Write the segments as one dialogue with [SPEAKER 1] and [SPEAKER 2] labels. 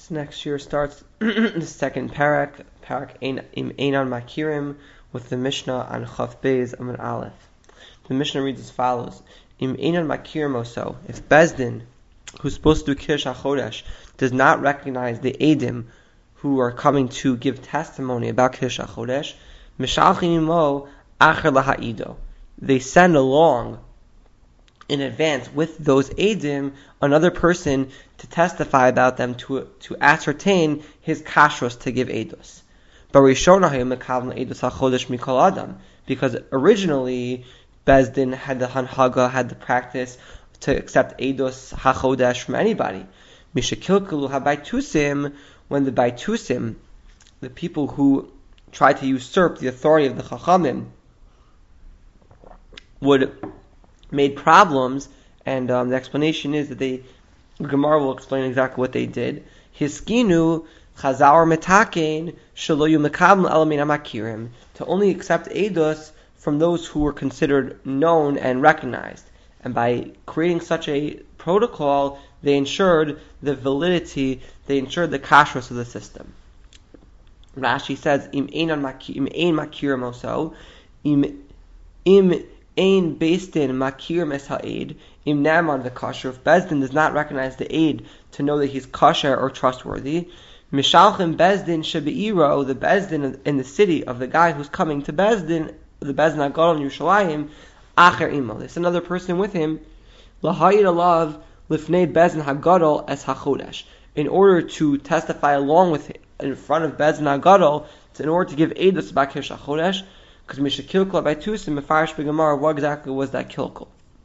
[SPEAKER 1] So next year starts the second parak Im Einan Makirim, with the Mishnah on Chaf Beis Amud Aleph. The Mishnah reads as follows: Im Einan Makirim Oso, if Bezdin, who's supposed to do Kiddush HaChodesh, does not recognize the Eidim who are coming to give testimony about Kiddush HaChodesh, Mishalchim Imo Acher Laha'ido, they send along in advance with those Eidim another person to testify about them, to ascertain his kashrus to give Eidos. Because originally Bezdin had the Hanhaga, had the practice to accept Eidos HaChodesh from anybody. Mishakilkalu HaBaitusim, when the Baitusim, the people who tried to usurp the authority of the Chachamim, made problems, and the explanation is that the Gemara will explain exactly what they did. Hiskinu chazar metakein shelo yumekabel elamin amakirim, to only accept eidos from those who were considered known and recognized. And by creating such a protocol, they ensured the validity, they ensured the kashrus of the system. Rashi says, Im ein makirim oso, im ein Bezdin makir es ha'ed, im naman v'kasher. If Bezdin does not recognize the aid to know that he's kosher or trustworthy, mishalchim Bezdin shebeiro, the Bezdin in the city of the guy who's coming to Bezdin, the Bezdin HaGadol in Yerushalayim, acher imo, there's another person with him, lahayid alav lifnei Bezdin HaGadol es hachodesh, in order to testify along with him in front of Bezdin HaGadol, in order to give eidos about Kiddush HaChodesh. Because Mishakilkal by Tusim, Mefarish B'Gemara, what exactly was that kilkal?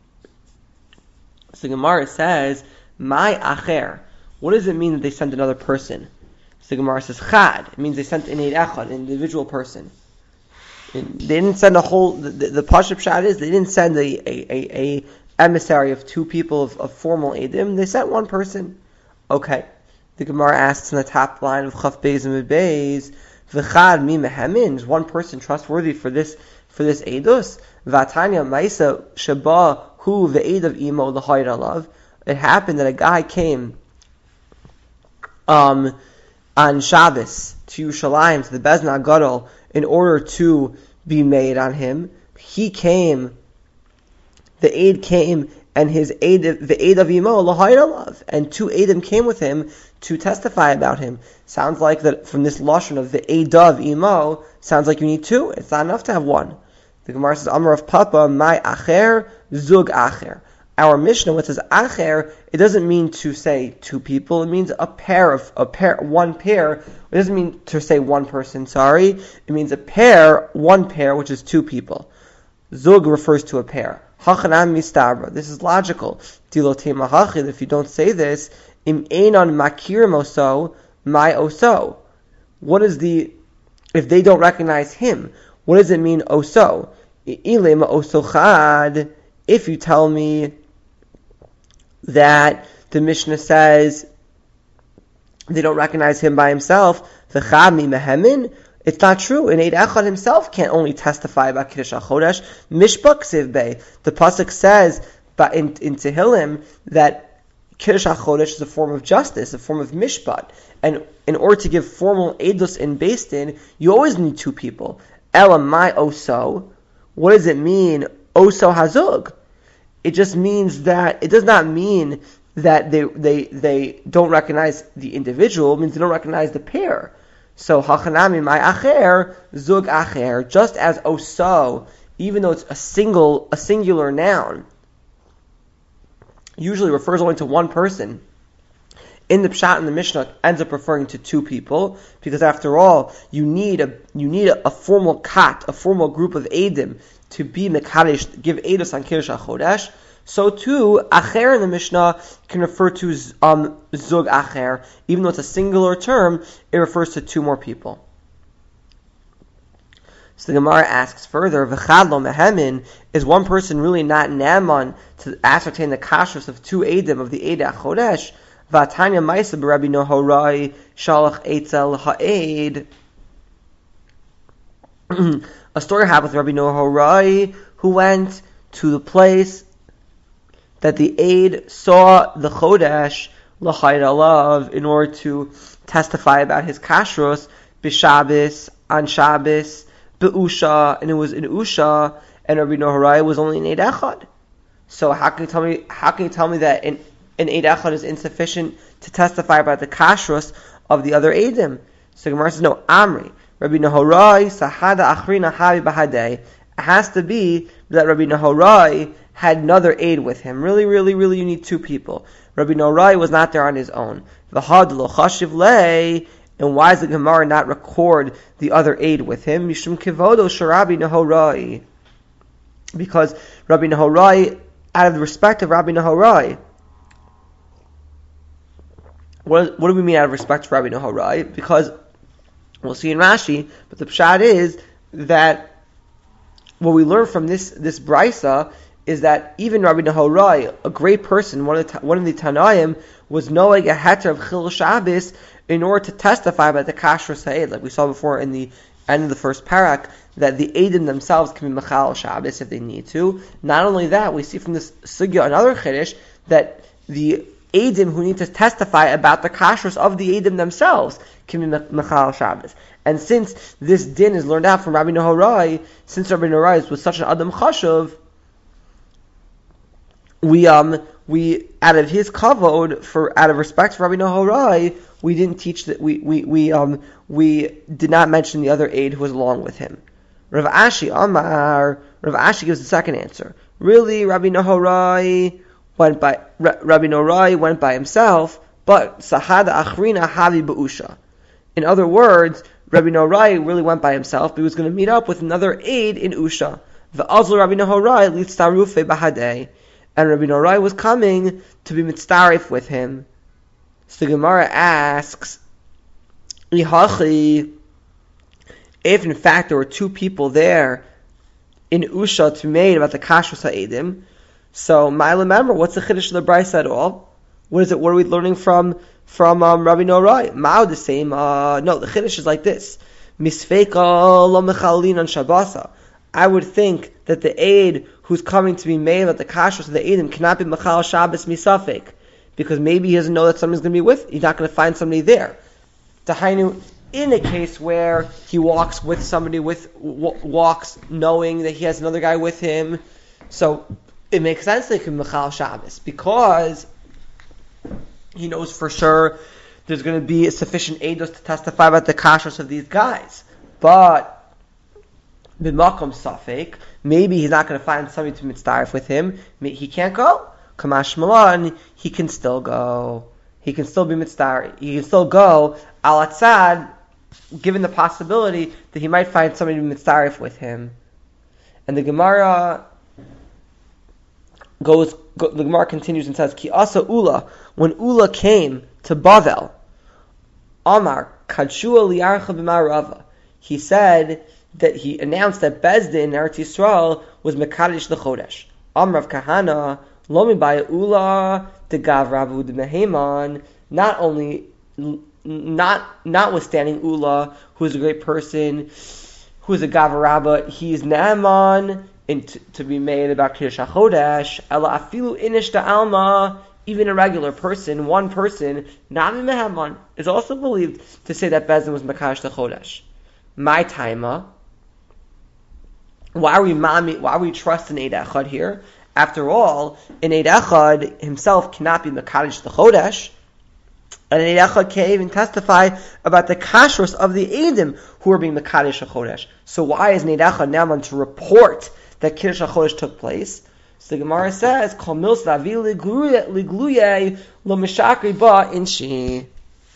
[SPEAKER 1] So Gemara says, My acher. What does it mean that they sent another person? So Gemara says, Chad. It means they sent an eid echad, an individual person. They didn't send a whole. The Pashup Shad is they didn't send a emissary of two people of formal eidim. They sent one person. Okay. The Gemara asks in the top line of Chaf Beis and Beis, V'chad mi mehemin, is one person trustworthy for this eidos? V'atanya ma'isa sheba hu ve'ed of imo l'hayid alav. It happened that a guy came on Shabbos to Yerushalayim, to the Bezdin HaGadol, in order to be made on him. He came, the aid came, and his aid, the aid of imo l'hayid alav, and two aidim came with him to testify about him. Sounds like that from this lashon of the Eidav Imo, sounds like you need two. It's not enough to have one. The Gemara says, Amar of Papa, my acher, zug acher. Our Mishnah, what says acher, it doesn't mean to say two people, it means one pair. It doesn't mean to say one person, sorry. It means a pair, one pair, which is two people. Zug refers to a pair. Hachanam mistabra. This is logical. Dilote mahachid, if you don't say this, Im einan makirim oso, my oso. What is if they don't recognize him, what does it mean oso? Ilim oso chad, if you tell me that the Mishnah says they don't recognize him by himself, v'chad mi mehemin, it's not true. And Eid Echad himself can't only testify about Kiddush HaChodesh. Mishpach siv bey. The pasuk says, but in Tehillim, that Kiddush HaChodesh is a form of justice, a form of mishpat. And in order to give formal eidos in Beis Din, you always need two people. Ela mai oso. What does it mean, oso hazug? It just means that, it does not mean that they don't recognize the individual, it means they don't recognize the pair. So, hachanami mai acher, zug acher, just as oso, even though it's a singular noun, usually refers only to one person. In the Pshat in the Mishnah ends up referring to two people, because after all, you need a formal kat, a formal group of Eidim to be Mekadesh, give Eidos on Kiddush HaChodesh. So too, Acher in the Mishnah can refer to Zug Acher, even though it's a singular term, it refers to two more people. So the Gemara asks further, V'chad lo mehemin, is one person really not naman to ascertain the kashrus of two Eidim of the Eid HaChodesh? V'atanya ma'isa b'Rabbi Nohorai shalach etzel ha'eid. A story happened with Rabbi Nohorai, who went to the place that the Eid saw the Chodesh l'chayid alav, in order to testify about his kashrus, b'Shabbos, on Shabbos, be'usha, and it was in Usha, and Rabbi Noharai was only in Eid Echad. So how can you tell me that an Eid Echad is insufficient to testify about the kashrus of the other Eidim? So Gemara says, no, Amri, Rabbi Noharai, Sahada Achrina Havi Bahadei. It has to be that Rabbi Noharai had another aid with him. Really, you need two people. Rabbi Noharai was not there on his own. V'had lo chashiv lei, and why does the Gemara not record the other aid with him? Mishum kivodo sharabi Noharai. Because Rabbi Noharai, out of the respect of Rabbi Noharai, what do we mean out of respect for Rabbi Noharai? Because we'll see in Rashi, but the pshat is that what we learn from this brisa is that even Rabbi Noharai, a great person, one of the Tanaim, was knowing a heter of Chil Shabbos in order to testify about the kashrus ha'ed, like we saw before in the end of the first parak, that the Eidim themselves can be Machal Shabbos if they need to. Not only that, we see from this sugya another chiddush that the Eidim who need to testify about the kashrus of the Eidim themselves can be Machal Shabbos. And since this din is learned out from Rabbi Noharai, since Rabbi Noharai was such an Adam Chashuv, we out of his kavod, out of respect for Rabbi Noharai, we didn't teach that we did not mention the other aid who was along with him. Rav Ashi gives the second answer. Really, Rabbi Noharai went by himself, but Sahada Achrina Havi Be'usha. In other words, Rabbi Noharai really went by himself, but he was going to meet up with another aid in Usha. V'azul Rabbi Noharai litztarufe bahadei. And Rabbi Noharai was coming to be mitztarif with him. So the Gemara asks, if in fact there were two people there in Usha to be made about the kashrus ha'edim, so remember, what's the chiddush of the brisa at all? What are we learning from Rabbi Noharai? Ma'od the same. No, the chiddush is like this: Misfeika lo mechalin on Shabbasa. I would think that the aid who's coming to be made about the kashrus of the Eidim cannot be Machal Shabbos misafek, because maybe he doesn't know that somebody's going to be with. He's not going to find somebody there. Tahainu, in a case where he walks with somebody walks knowing that he has another guy with him, so it makes sense that he can be Machal Shabbos because he knows for sure there's going to be sufficient eidos to testify about the kashrus of these guys. But b'makom safek, maybe he's not going to find somebody to mitzdarif with him. He can't go. Kamash Malan, he can still go. He can still be mitzdarif. He can still go al atzad, given the possibility that he might find somebody to mitzdarif with him. And the Gemara continues and says, Ki asa Ula, when Ula came to Bavel, Amar Kadshua liarcha b'ma'arava, he said that he announced that Bezdin in Eretz Yisrael was Mekadesh l'chodesh. Amar Rav Kahana lo mibaya Ula de gav Ravu de Meheman. Notwithstanding Ula, who is a great person, who is a gav Rabba, he is Naaman to be made about Kiddush HaChodesh. Ela afilu inish da alma, even a regular person, one person, not Meheman, is also believed to say that Bezdin was Mekadesh l'chodesh. My taima. Why are we trusting Eid Echad here? After all, an Eid Echad himself cannot be Mekadesh l'chodesh, and an Eid Echad can't even testify about the kashrus of the Eidim who are being Mekadesh l'chodesh. So why is an Eid Echad now on to report that Kiddush HaChodesh took place? So the Gemara says, Kol mils lavi ligluye lo mishakri ba inshi.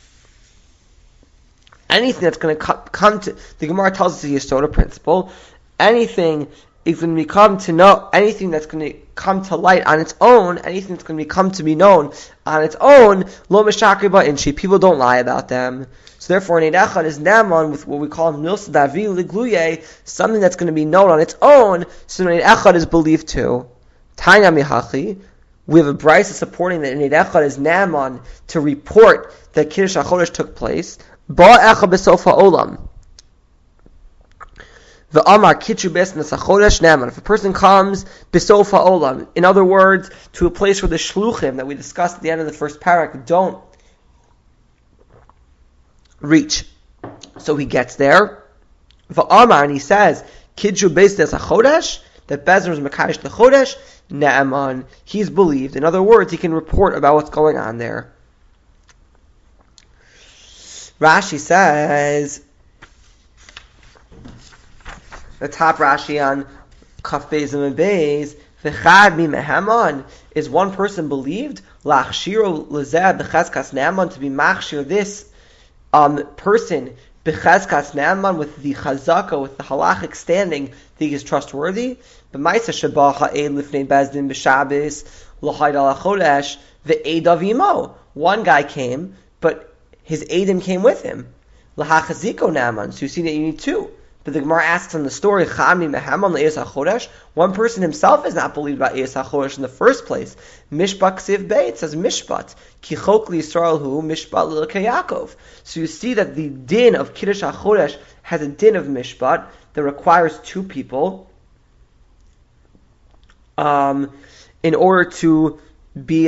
[SPEAKER 1] Anything that's going to come to, the Gemara tells us the Yesod principle, anything is going to become to know, anything that's going to come to light on its own, anything that's going to become to be known on its own, lo mishakri ba inshi, people don't lie about them. So therefore, an Eid Echad is naman with what we call mils davi ligluye, something that's going to be known on its own, so an Eid Echad is believed too. Tanya mihachi, we have a brisa supporting that an Eid Echad is naman to report that Kiddush HaChodesh took place. Ba echa b'sofa olam. The Amar Kitchu Besnas Achodesh Naman. If a person comes Bisofa Olam, in other words, to a place where the Shluchim that we discussed at the end of the first parak don't reach. So he gets there. The Amar, and he says, Kitchu Besnas Achodesh, that Bezer is Mekadosh the Chodesh, Naaman. He's believed. In other words, he can report about what's going on there. Rashi says, the top Rashi on Kaf Beis and Beis, V'chad mi mehaman, is one person believed, Lachshiro lezeh b'chazkas Naaman, to be machshir this person, b'chazkas Naaman, with the chazaka, with the halachic standing, that he is trustworthy. B'maisa sheba ha'ed lifnei bezdin b'shabes, l'hayd al chodesh, v'ed avimo. One guy came, but his Eidim came with him. L'hachaziko Naaman, so you see that you need two. But the Gemara asks in the story, one person himself is not believed by Eis HaChodesh in the first place. Mishpat Ksiv Beit, it says Mishpat. Ki chok li Yisrael hu Mishpat l'Elokei Yaakov. So you see that the din of Kiddush HaChodesh has a din of Mishpat that requires two people in order to be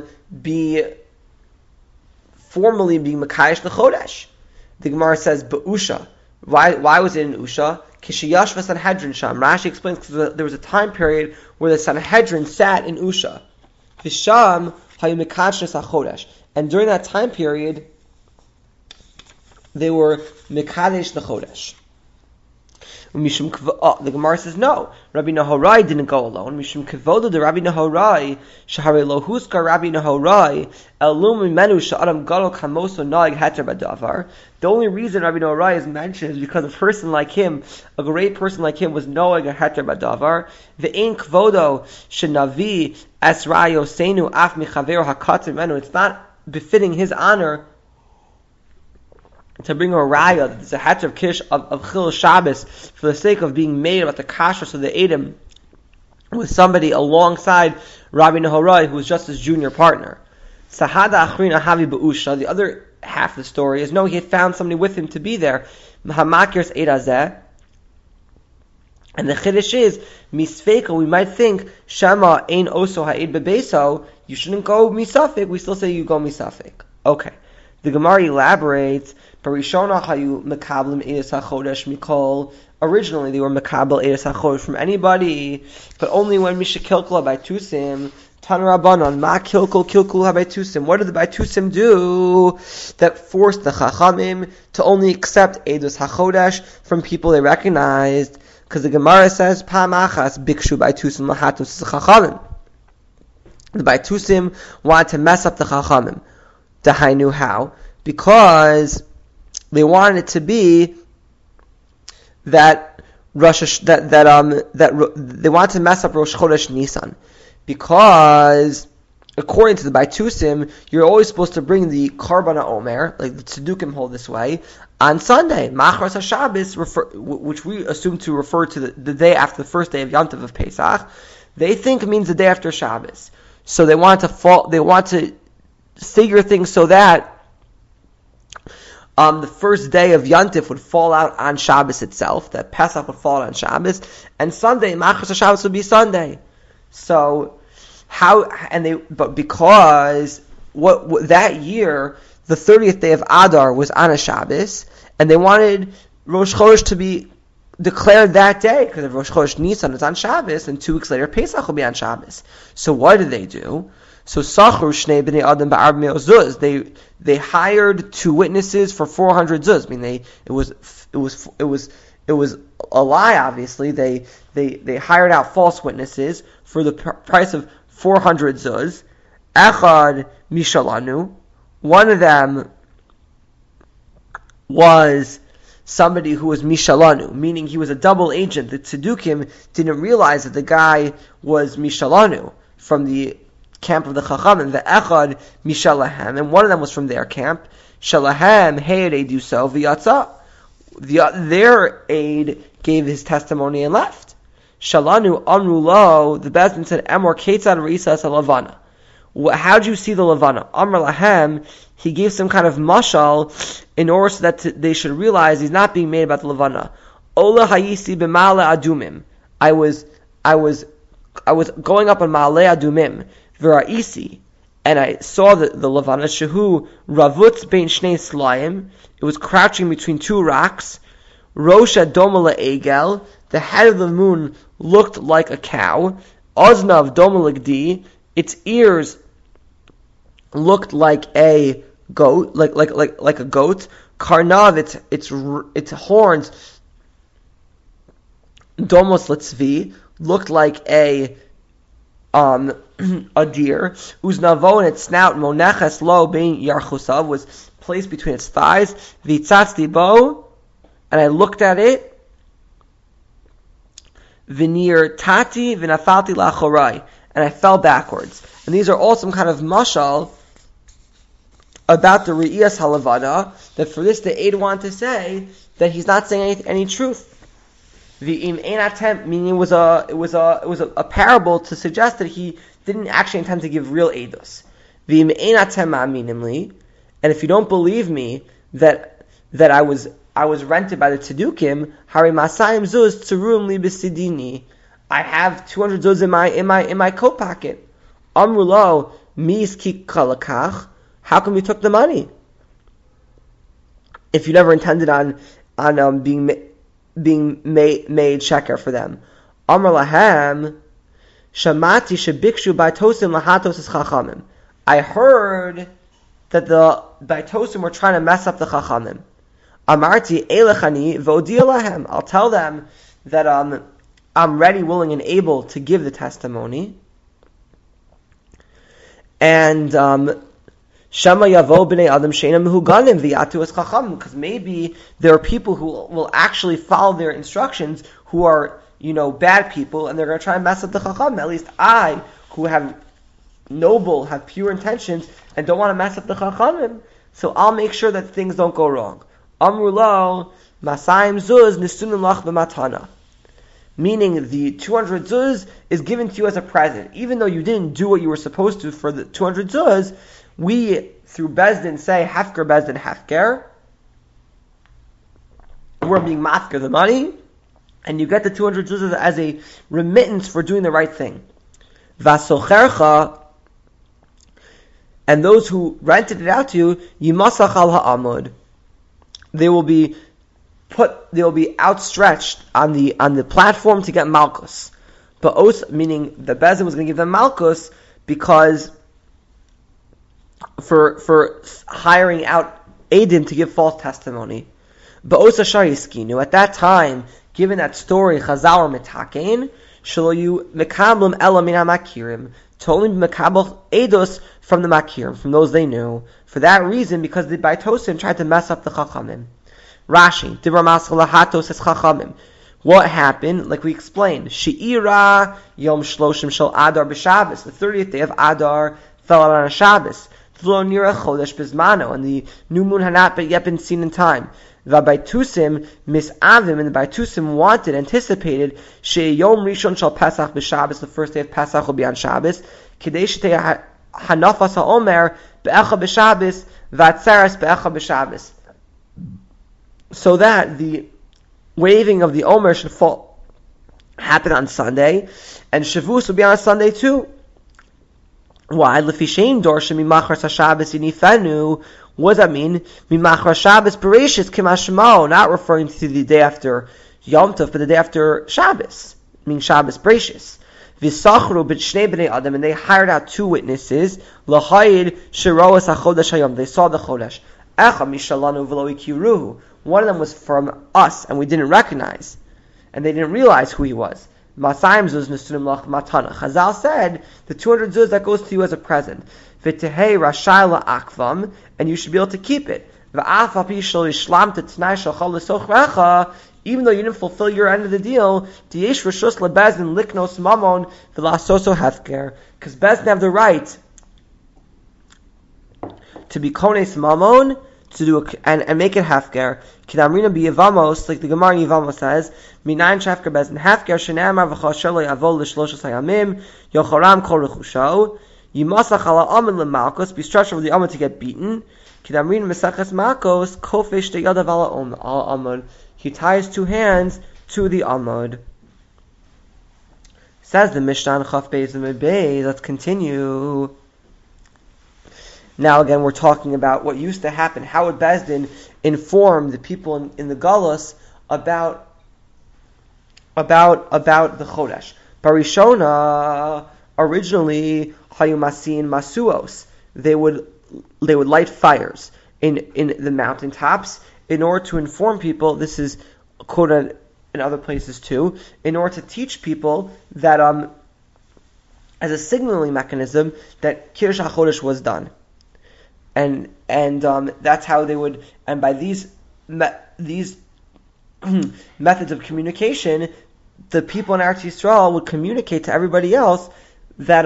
[SPEAKER 1] formally be Mekadosh the Chodesh. The Gemara says, Ba'usha. Why was it in Usha? Kishiyash v'Sanhedrin Sham. Rashi explains because there was a time period where the Sanhedrin sat in Usha. V'Sham hayu mekadosh hachodesh. And during that time period, they were mekadosh the chodesh. The Gemara says no. Rabbi Nahorai didn't go alone. Mishum kevoda de Rabbi Nahorai shahare lo huska Rabbi Nahorai elum mimenu sha'adam gadol kamoso naig heter badavar. The only reason Rabbi Nahorai is mentioned is because a person like him, a great person like him, was noig a heter badavar. Ve'ein kvodo shenavi es rayo seinu af michaver hakater menu. It's not befitting his honor to bring a raya that there's a hatch of kish of Chil Shabbos for the sake of being made about the kashrus of the Edom with somebody alongside Rabbi Nahorai, who was just his junior partner. Sahada Achrina Havi Ba'usha, the other half of the story is, no, he had found somebody with him to be there. Mahamakirs Eidazeh. And the chiddush is, misfeika, we might think, Shema ein oso ha'ed bebeso, you shouldn't go misafik, we still say you go misafik. Okay. The Gemara elaborates, Barishona hayu mekablim eis hachodesh mikol. Originally, they were mekabel eis hachodesh from anybody, but only when misha kilkul habaytusim, tan rabbanon, ma kilkul habaytusim. What did the baytusim do that forced the chachamim to only accept edus hachodesh from people they recognized? Because the Gemara says, Pam achas bikshu baytusim lahatus chachamim. The baytusim wanted to mess up the chachamim. I knew how, because they wanted it to be that they wanted to mess up Rosh Chodesh Nisan, because according to the Baitusim, you're always supposed to bring the Karbana Omer, like the Tzedukim hold this way, on Sunday, Machras HaShabbos, which we assume to refer to the day after the first day of Yom Tov of Pesach. They think it means the day after Shabbos, so they want to figure things so that the first day of Yantif would fall out on Shabbos itself, that Pesach would fall out on Shabbos, and Sunday, Machras HaShabbos would be Sunday. So, because that year, the 30th day of Adar was on a Shabbos, and they wanted Rosh Chodesh to be declared that day, because if Rosh Chodesh Nisan is on Shabbos, and 2 weeks later Pesach will be on Shabbos. So what did they do? So Sachru Shnei Bnei Adam Ba'arb Me'o Zuz. They hired 2 witnesses for 400 zuz. I mean, it was a lie. Obviously, they hired out false witnesses for the price of 400 zuz. Echad Mishalanu. One of them was somebody who was Mishalanu, meaning he was a double agent. The Tzedukim didn't realize that the guy was Mishalanu from the camp of the Chachamim, the Echad Mishalahem, and one of them was from their camp. Shalahem Heyed do so v'yatza. Their aide gave his testimony and left. Shalanu Amru Lo, the Bezdin said, Emor Ketzad Risas Lavana. How do you see the Lavana? Amr Lahem, he gave some kind of mashal in order so that they should realize he's not being made about the Lavana. Ola hayisi b'ma'ale adumim. I was going up on Ma'ale Adumim, V'ra'isi, and I saw the Levana Shehu Ravutz bein Shnei Slayim. It was crouching between two rocks. Rosha Doma Egel. The head of the moon looked like a cow. Oznav Doma Legdi. Its ears looked like a goat, like a goat. Karnav, its horns, Domos Letzvi, looked like a deer. Uznavo, and its snout, Moneches lo bein Yarchusav, was placed between its thighs. Vitzatzti bo, and I looked at it. Vinir tati vinafalti lachorai, and I fell backwards. And these are all some kind of mashal about the Re'iyas Halavana, that for this the aid wanted to say that he's not saying any truth. The im ein atem, meaning it was a parable to suggest that he didn't actually intend to give real eidos. The im ein atem ma'aminimli, and if you don't believe me that I was rented by the Tzedukim, hari masayim zuz tzurum li b'sidini. I have 200 zuz in my coat pocket. Amrulo mis ki kalakach. How come you took the money if you never intended on being made sheker for them? Amar lahem shamati shebikshu baitosim lahatos es chachamim. I heard that the baitosim were trying to mess up the chachamim. Amarti elechani v'odia lahem. I'll tell them that I'm ready, willing, and able to give the testimony. And Shama yavo b'nei adam she'enam mehuganim v'yatu es chacham, because maybe there are people who will actually follow their instructions who are, bad people, and they're going to try and mess up the chacham. At least I, who have pure intentions, and don't want to mess up the chachamim, so I'll make sure that things don't go wrong. Amrulo masayim zuz nisunun lach b'matana. Meaning the 200 zuz is given to you as a present. Even though you didn't do what you were supposed to for the 200 zuz, we, through Bezdin, say, Hefker Bezdin Hefker. We're being mafker the money, and you get the 200 zuz as a remittance for doing the right thing. Vasochercha, and those who rented it out to you, Yimasach al ha'amud. They will be outstretched on the platform to get malchus. But meaning the Bezdin was going to give them malchus because for hiring out Adim to give false testimony. But at that time, given that story, Chazal metakein shaloyu mekablim ela min hamakirim, to only mekabel edos from the makirim, from those they knew. For that reason, because the Baitosim tried to mess up the Chachamim. Rashi, Dibra Maschal Lahatos es Chachamim. What happened? Like we explained, She'ira Yom Shloshim Shel Adar b'Shabbos. The 30th day of Adar fell out on a Shabbos. V'lo nira chodesh bizmano, and the new moon had not yet been seen in time. V'Baitusim misavim, and the Baitusim anticipated She'yom Rishon Shel Pesach b'Shabbos. The first day of Pesach will be on Shabbos. Kidei Shetei Hanafas HaOmer be'echa b'Shabbos v'atzeres be'echa b'Shabbos. So that the waving of the Omer should happen on Sunday, and Shavuos will be on a Sunday too. Why? Lefishein dorsha mimachras haShabbos inifenu. What does that mean? Mimachras Shabbos bereshis kimashmo, not referring to the day after Yom Tov, but the day after Shabbos, meaning Shabbos bereshis. V'sachru b'shnei b'nei adam, and they hired out two witnesses. L'chayid sheroas hachodesh hayom. They saw the chodesh. Echa mishalanu v'lo ikiruhu. One of them was from us, and we didn't recognize, and they didn't realize who he was. Masayim zuz nesunim lach matana. Chazal said the 200 zuz that goes to you as a present. V'tehei rashai la'akvam, and you should be able to keep it. V'af api shel yishlam t'tnai shachal l'sochrecha. Even though you didn't fulfill your end of the deal, t'yesh reshus lebezdin liknos mamon v'lasoso hefker, because Bezdin have the right to be kones mamon, to do and make it hefker. Kidamrina be Yevamos, like the Gemara in Yevamos says, Minayin shefker bezin hefker shenamar v'chashelo yavol l'shloshos hayamim yochoram kol rechusho yimasach ala amen lemalkos, be stretched over the amen to get beaten. Kidamrina meseches malkos kofesh deyadav ala amen. He ties two hands to the Amud. Says the Mishnah Chaf Beis Amud Beis. Let's continue. Now again, we're talking about what used to happen. How would Beis Din inform the people in the Galus about the Chodesh? Barishona, originally Hayumasin Masuos. They would light fires in the mountaintops in order to inform people. This is quoted in other places too, in order to teach people that as a signaling mechanism that Kiddush HaChodesh was done. And that's how they would, and by these methods of communication, the people in Eretz Yisrael would communicate to everybody else that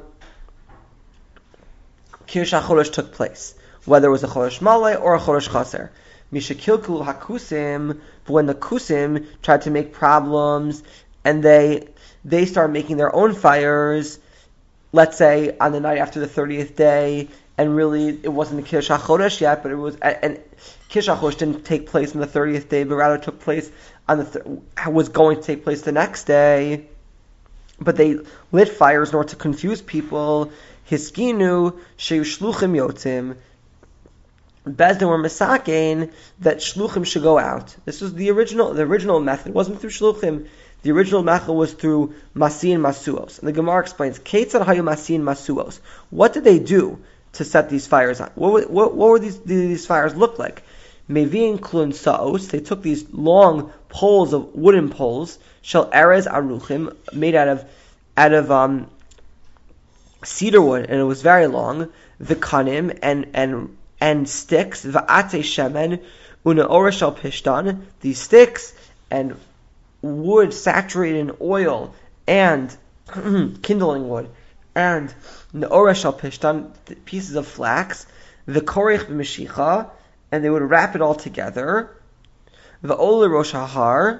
[SPEAKER 1] Kiddush HaChodesh took place, whether it was a Chodesh Malay or a Chodesh Chaser. Mishakilkul HaKusim, but when the Kusim tried to make problems, and they started making their own fires, let's say on the night after the 30th day, and really it wasn't the Kiddush HaChodesh yet, but it was, and Kiddush HaChodesh didn't take place on the 30th day, but rather took place was going to take place the next day. But they lit fires in order to confuse people. Hiskinu sheyu shluchim yotzim. Beis Din were misakein that shluchim should go out. This was the original method. It wasn't through shluchim. The original method was through masin masuos. And the Gemara explains, Keitzad hayu masin masuos. What did they do to set these fires on? What were these fires look like? Mevin klun saos. They took these long poles of wooden poles, shel erez aruchim, made out of cedar wood, and it was very long. V'kanim and sticks. Va'ate shemen una orish al pishtan. These sticks and wood saturated in oil and kindling wood and ne'oresh al pishtan, pieces of flax. V'korich b'mishicha, and they would wrap it all together. V'ole rosh hahar,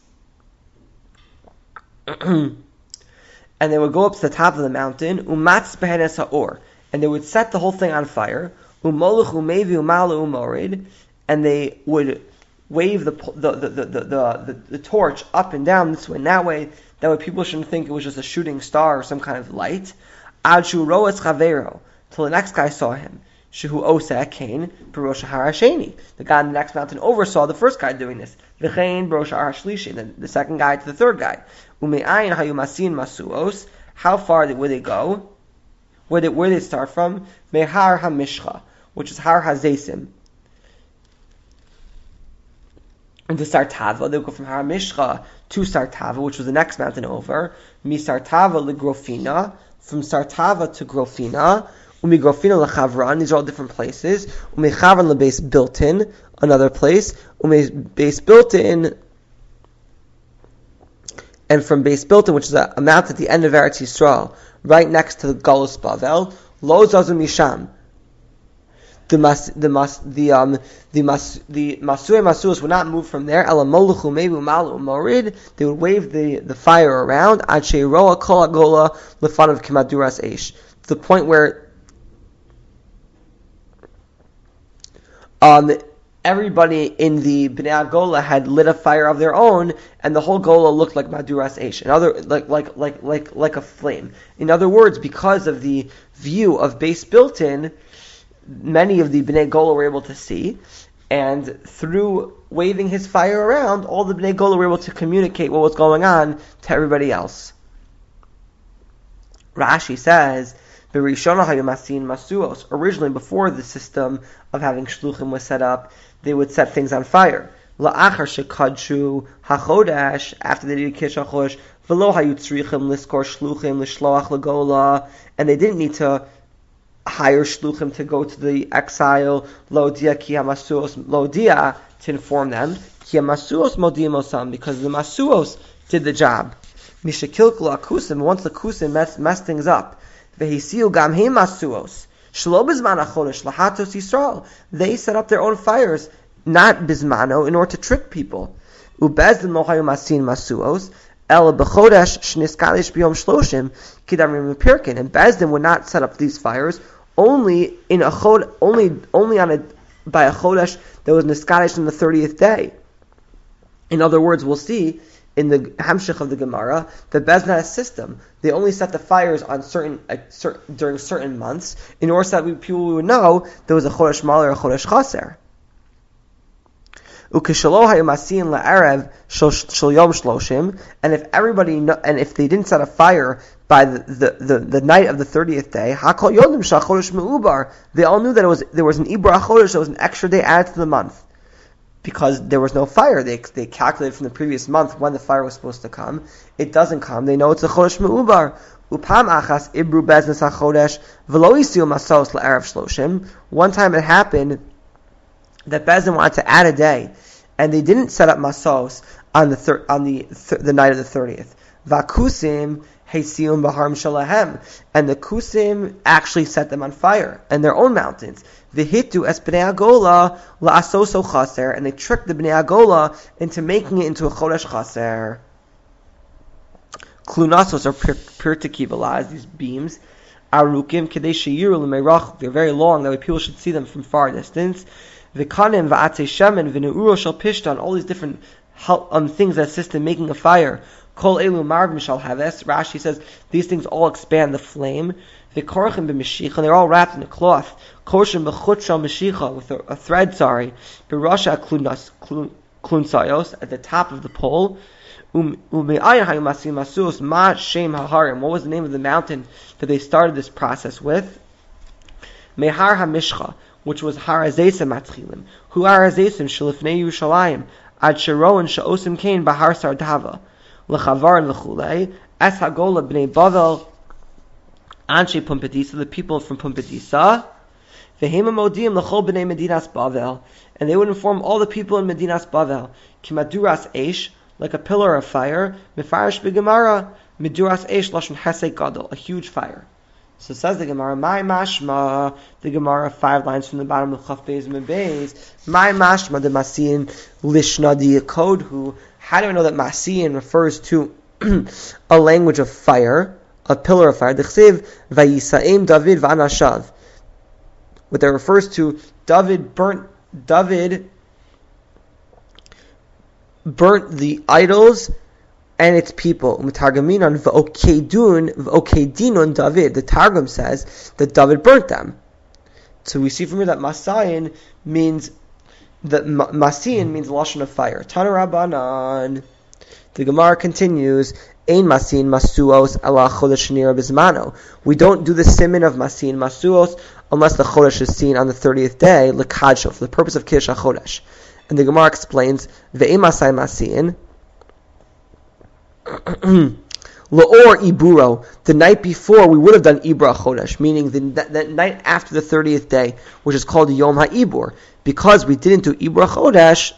[SPEAKER 1] and they would go up to the top of the mountain. Umatz behenes ha'or, and they would set the whole thing on fire. Umoluch umevi umalu umorid, and they would wave the torch up and down this way and that way. That way people shouldn't think it was just a shooting star or some kind of light. Ad shu ro'etz chavero, till the next guy saw him. Shehu oseh kain b'rosh harasheni. The guy on the next mountain oversaw the first guy doing this. V'chein b'rosh harashlishi, then the second guy to the third guy. Ume'ayin hayu masin masuos. How far would they go? Where they start from? Mehar hamishcha, which is Har Hazesim. And to Sartava, they would go from Har Mishcha to Sartava, which was the next mountain over. Mi Sartava le Grofina, from Sartava to Grofina. Umi Grofina lechavran, these are all different places. Umi Chavran le Beis Biltin, another place. Umi Beis Biltin, and from Beis Biltin, which is a mountain at the end of Eretz Yisrael, right next to the Galus Bavel, Lo Zazu Misham. The Masui Masuos would not move from there. Ela Moluchu Mevu Malu Morid. They would wave the fire around. Ad Sheroa Kol Agola Lefan of Kimaduras Eish. To the point where everybody in the Bnei Agola had lit a fire of their own, and the whole Gola looked like Maduras Eish, like a flame. In other words, because of the view of Beis Biltin, many of the Bnei Gola were able to see, and through waving his fire around, all the Bnei Gola were able to communicate what was going on to everybody else. Rashi says, Berishona hayumasin masuos. Originally, before the system of having shluchim was set up, they would set things on fire. La'achar shekadshu hachodesh, after they did Kiddush HaChodesh, v'lo hayutzrichim liskor shluchim l'shloach l'gola, and they didn't need to hire shluchim to go to the exile, lodia ki hamasuos lodia, to inform them, ki hamasuos modim osam, because the masuos did the job. Mishakilkul akusim, once the kusim messed things up, vehisiu gam he masuos, shlo bizman achodesh lahatos Yisrael, they set up their own fires, not bizmano, in order to trick people. Ubezdin mohayu masin masuos, el b'chodesh shniskalish b'yom shloshim kidamrim pirkin, and Beis Din would not set up these fires only in a chod, only by a chodesh that was niskalish on the 30th day. In other words, we'll see in the Hamshech of the Gemara that Bezdin had a system. They only set the fires on during certain months in order so that people would know there was a Chodesh Malei or a Chodesh Chaser. And if everybody and if they didn't set a fire by the night of the 30th day, they all knew that there was an Ibra Chodesh, there was an extra day added to the month. Because there was no fire, they calculated from the previous month when the fire was supposed to come. It doesn't come. They know it's a Chodesh Me'ubar. Upam achas ibru beznas hachodesh v'lo isiu masos la'erev shloshim. One time it happened that Bezdin wanted to add a day, and they didn't set up masos on the night of the 30th. Vakusim heisium b'harm shalahem, and the kusim actually set them on fire in their own mountains. V'hitu es b'nei agola la'asoso chaser, and they tricked the b'nei agola into making it into a chodesh chaser. Klunasos are pirtikivalas, these beams. Arukim kedei sheyiru l'meirach, they're very long, that way people should see them from far distance. V'kanim v'atei shemen v'neuro shal pishtan, all these different things that assist in making a fire. Kol elu marv mishal haves. Rashi says these things all expand the flame. V'korachim b'mishicha, and they're all wrapped in a cloth. Koshim b'chut shal mishicha, with a thread. B'rasha klunsayos, at the top of the pole. U'me'ayin hayumasim masus ma shem haharim. What was the name of the mountain that they started this process with? Mehar hamishcha, which was Har Hazesim matchilim. Hu Har Hazesim shelifnei Yerushalayim ad sheroin she'osim kain bahar sardava lechavar lechulei es hagola bnei Bavel anshe Pumbedisa, the people from Pumbedisa, v'hem modim lechol bnei Medinas Bavel, and they would inform all the people in Medinas Bavel, kimaduras eish, like a pillar of fire, mefarish b'gemara, miduras eish lashon hesek gadol, a huge fire. So says the Gemara, my mashma, the Gemara 5 lines from the bottom of Chaf Beis Mebeis, my mashma the Masiin lishna diyakodhu. How do we know that Masiin refers to a language of fire, a pillar of fire? D'chsev vayisaim David v'anashav. What that refers to, David burnt the idols and its people. U'metargaminon v'okedinun David. The Targum says that David burnt them. So we see from here that Masiin means lashon of fire. Tana Rabbanan. The Gemara continues, Ein Masiin masuos ala chodesh nira bizmano. We don't do the siman of Masiin masuos unless the chodesh is seen on the 30th day, l'kadsho, for the purpose of kiddush hachodesh. And the Gemara explains, ve'em masai Masiin L'or iburo, the night before we would have done Ibra Chodesh, meaning the night after the 30th day, which is called Yom HaIbur. Because we didn't do Ibra Chodesh,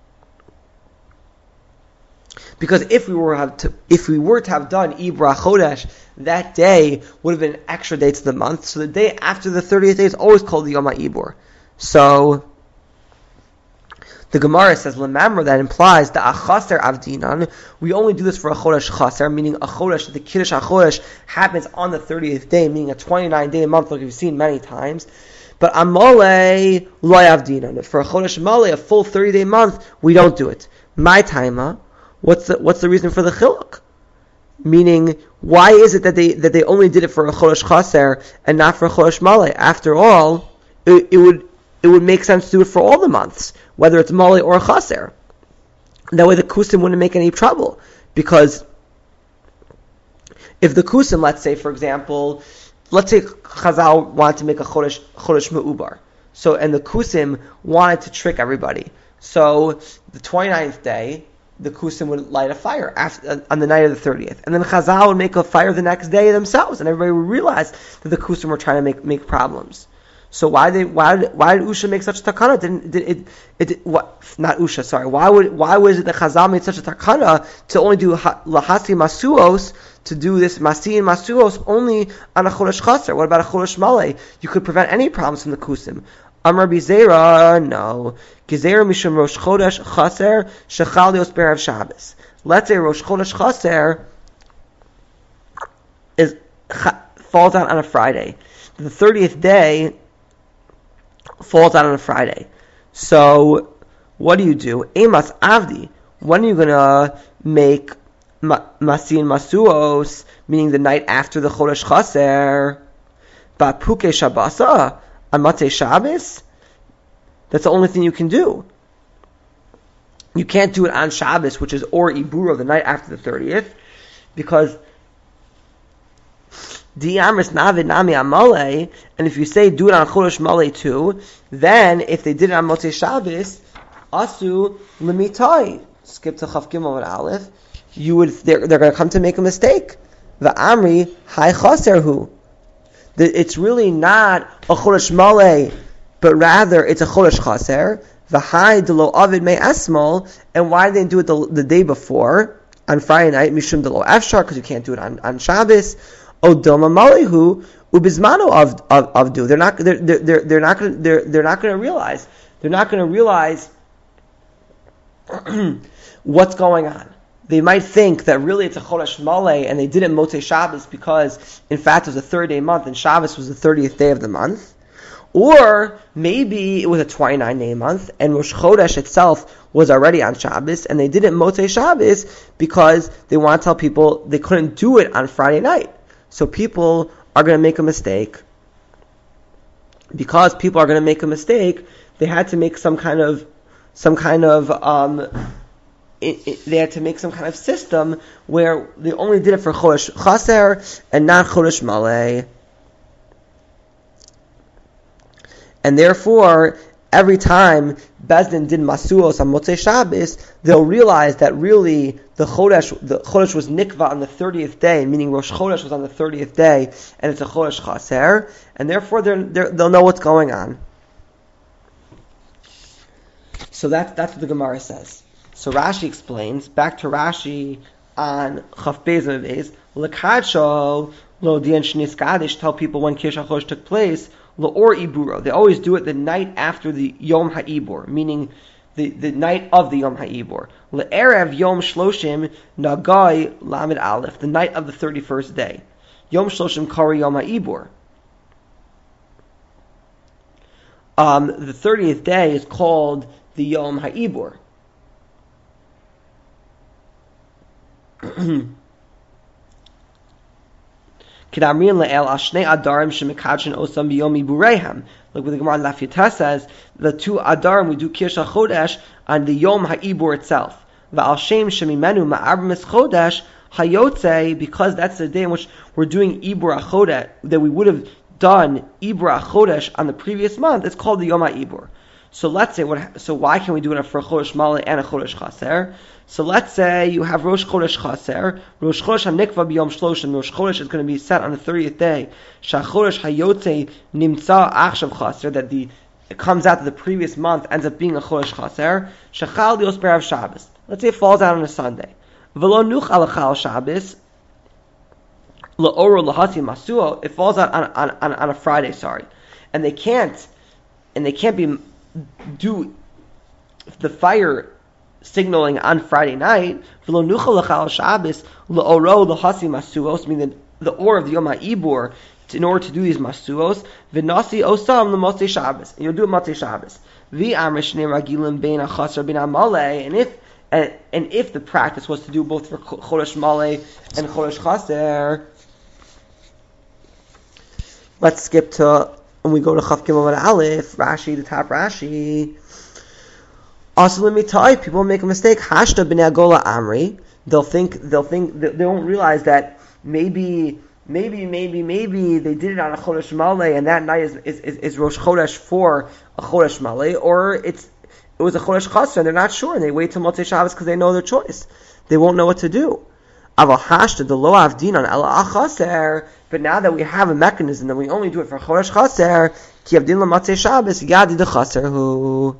[SPEAKER 1] because if we were to have done Ibra Chodesh, that day would have been an extra day to the month. So the day after the 30th day is always called the Yom HaIbur. So the Gemara says, "Lemamra," that implies the achaser avdinan. We only do this for a chodesh chaser, meaning a chodesh. The kiddush hachodesh happens on the 30th day, meaning a 29-day month, like we've seen many times. But amale lo avdinan. For a chodesh male, a full 30-day month, we don't do it. My taima. What's the reason for the chiluk? Meaning, why is it that they only did it for a chodesh chaser and not for a chodesh male? After all, it would make sense to do it for all the months, whether it's Mali or Chaser. That way the Kusim wouldn't make any trouble. Because if the Kusim, let's say Chazal wanted to make a Chodesh Me'ubar. So, and the Kusim wanted to trick everybody. So, the 29th day, the Kusim would light a fire on the night of the 30th. And then Chazal would make a fire the next day themselves. And everybody would realize that the Kusim were trying to make problems. So why did Usha make such a takana? Not Usha, sorry. Why was it that Chazal made such a takana to only do lahasi masuos, to do this masi and masuos only on a chodesh chaser? What about a chodesh malay? You could prevent any problems from the kusim. Amar Bizera, no. Gezera mishum rosh chodesh chaser shechal lios b'erev Shabbos. Let's say rosh chodesh chaser falls out on a Friday. The 30th day falls out on a Friday. So, what do? Emas Avdi. when are you going to make Masin Masuos, meaning the night after the Chodesh Chaser, Bapuke Shabbasa, on Matzei Shabbos? That's the only thing you can do. You can't do it on Shabbos, which is Or Iburo, the night after the 30th, because Diamris Navid Nami Amale, and if you say do it on Chodesh Male too, then if they did it on Motzei Shabbos, Asu Limitai, skip to Chaf Gimel and Aleph, they're going to come to make a mistake. The Amri Hai Chaserhu. It's really not a Chodesh Male, but rather it's a Chodesh Chaser. The Hai Delo Avid Me Esmol, and why did they do it the day before on Friday night? Mishum Delo Efshar, because you can't do it on Shabbos. Odoma Malihu Ubizmano Avdu. They're not going to realize. They're not going to realize what's going on. They might think that really it's a Chodesh Malay and they did it Motzei Shabbos because in fact it was a 30-day month and Shabbos was the 30th day of the month. Or maybe it was a 29-day month and Rosh Chodesh itself was already on Shabbos and they did it Motzei Shabbos because they want to tell people they couldn't do it on Friday night. So people are going to make a mistake. Because people are going to make a mistake, they had to make some kind of they had to make some kind of system where they only did it for Chodesh Chaser and not Chodesh Malay. And therefore, every time Bezdin did Masuos on Motzei Shabbos, they'll realize that really the Chodesh was Nikva on the 30th day, meaning Rosh Chodesh was on the 30th day, and it's a Chodesh Chaser, and therefore they'll know what's going on. So that's what the Gemara says. So Rashi explains, back to Rashi on Chaf Beis and Beis, L'kadsho lo dian shnis kadish, tell people when Kish HaChodesh took place, L'or Iburo. They always do it the night after the Yom HaIbor, meaning the night of the Yom HaIbor. L'erev Yom Shloshim Nagai Lamed Aleph, the night of the 31st day. Yom Shloshim Kari Yom HaIbor. The 30th day is called the Yom HaIbor. Like what the Gemara in Lafiyata says, the two Adarim we do Kish HaChodesh on the Yom HaIbor itself. Because that's the day in which we're doing Ibor HaChodesh, that we would have done Ibor HaChodesh on the previous month, it's called the Yom HaIbor. So let's say, why can we do it for a Chodesh Malay and a Chodesh Chaser? So let's say you have Rosh Chodesh Chaser, Rosh Chodesh HaNikva B'Yom Shloshim, Rosh Chodesh is going to be set on the 30th day, Shachodesh HaYotze Nimtza Achshav Chaser, that it comes out that the previous month ends up being a Chodesh Chaser, Shachal Dios Berav Shabbos. Let's say it falls out on a Sunday. V'lo Nuch Alachal Shabbos, L'Oro L'Hasi Masuo, it falls out on a Friday, and they can't do the fire signaling on Friday night. Meaning the or of the Yom HaIbor, in order to do these masuos, v'nasi osam l'motzei Shabbos, and you'll do it motzei Shabbos. And if the practice was to do both for Chodesh Malay and Chodesh Chaser, let's skip to when we go to Chaf Gimel and Aleph, Rashi, the top Rashi. Also, let me tell you, people make a mistake. Hashta b'nei Agola Amri. They won't realize that maybe they did it on a Chodesh Malay, and that night is Rosh Chodesh for a Chodesh Malay, or it was a Chodesh Chaser, and they're not sure, and they wait till Motzei Shabbos because they know their choice. They won't know what to do. Aval hashta the lo avdin on ela achaser. But now that we have a mechanism that we only do it for Chodesh Chaser, ki avdin la Motzei Shabbos yadi de Chaser hu.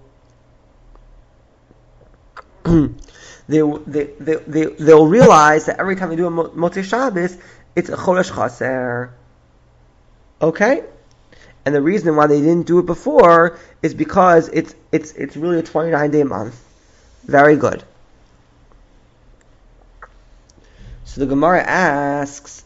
[SPEAKER 1] They'll realize that every time they do a Motzei Shabbos, it's a Chodesh Chaser. Okay? And the reason why they didn't do it before is because it's really a 29-day month. Very good. So the Gemara asks,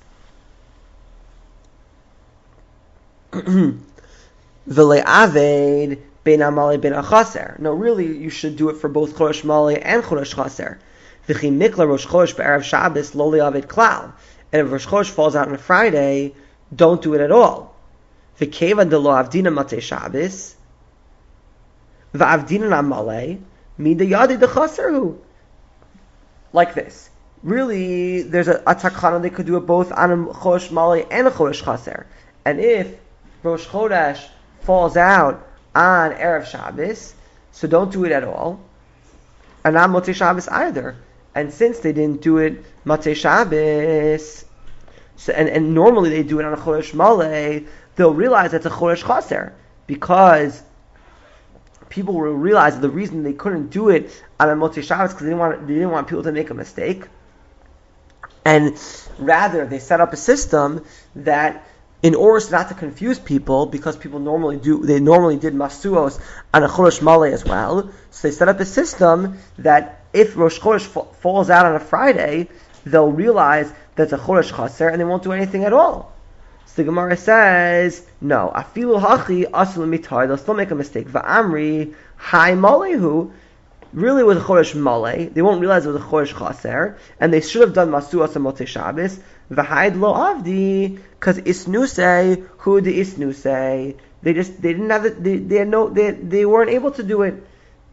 [SPEAKER 1] V'le aved bein Amalei bein Chaser. No, really, you should do it for both Chodesh Malei and Chodesh Chaser. V'chi mikla Rosh Chodesh be'erev Shabbos lo li'avid klal. And if Rosh Chodesh falls out on a Friday, don't do it at all. V'kevan de lo avdina matei Shabbos v'avdina Amalei mida yadi de Chaserhu. Like this. Really, there's a takana, they could do it both on a Chodesh Malei and a Chodesh Chaser. And if Rosh Chodesh falls out on Erev Shabbos, so don't do it at all. And not Motzei Shabbos either. And since they didn't do it Motzei Shabbos, so, and normally they do it on a Chodesh Malei, they'll realize it's a Chodesh Chaser. Because people will realize that the reason they couldn't do it on a Motzei Shabbos because they didn't want people to make a mistake. And rather, they set up a system that, in order not to confuse people, because people normally did masuos on a Chodesh Malei as well, so they set up a system that if Rosh Chodesh falls out on a Friday, they'll realize that's a Chodesh Chaser and they won't do anything at all. So the Gemara says, no, afilu hachi asul mitar, they'll still make a mistake. Va'amri hai malehu. Really, with a Chodesh Malei, they won't realize it was a Chodesh Chaser, and they should have done Masuas and Motzei Shabbos. V'haid lo avdi, because isnusei, who the isnusei? They didn't have it. They weren't able to do it.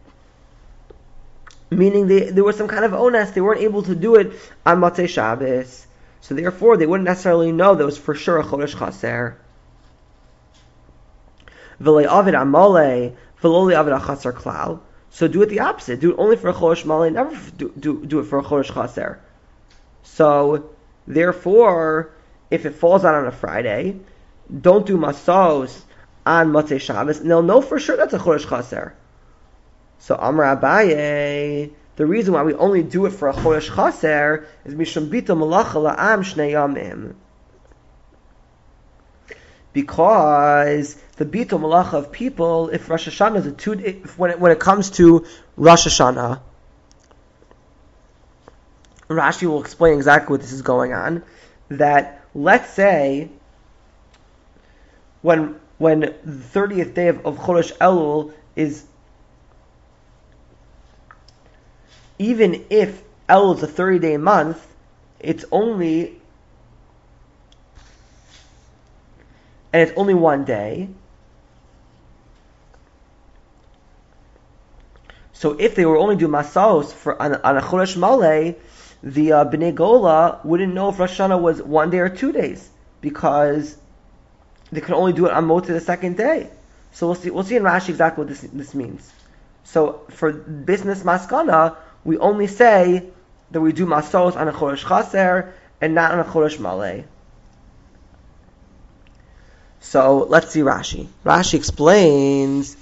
[SPEAKER 1] Meaning there was some kind of onus. They weren't able to do it on Motzei Shabbos, so therefore they wouldn't necessarily know that it was for sure a Chodesh Chaser. V'lei avid amalei, v'lo avid achaser klal. So do it the opposite. Do it only for a Chodesh Malei, never do it for a Chodesh Chaser. So, therefore, if it falls out on a Friday, don't do Masos on Motzei Shabbos, and they'll know for sure that's a Chodesh Chaser. So, Amar Abaye, the reason why we only do it for a Chodesh Chaser is Mishum Bito Malacha La'am Shnei Yamim. Because the Bito Malacha of people, if Rosh Hashanah is a 2 day, when it comes to Rosh Hashanah, Rashi will explain exactly what this is going on. That let's say when the 30th day of Chodesh Elul is, even if Elul is a 30-day month, it's only one day. So if they were only do Masos on a Chodesh Malei, the Bnei Gola wouldn't know if Rosh Hashanah was 1 day or 2 days, because they could only do it on Motzei the second day. So we'll see in Rashi exactly what this means. So for business maskana, we only say that we do Masos on a Chodesh Chaser and not on a Chodesh Malei. So let's see Rashi. Rashi explains,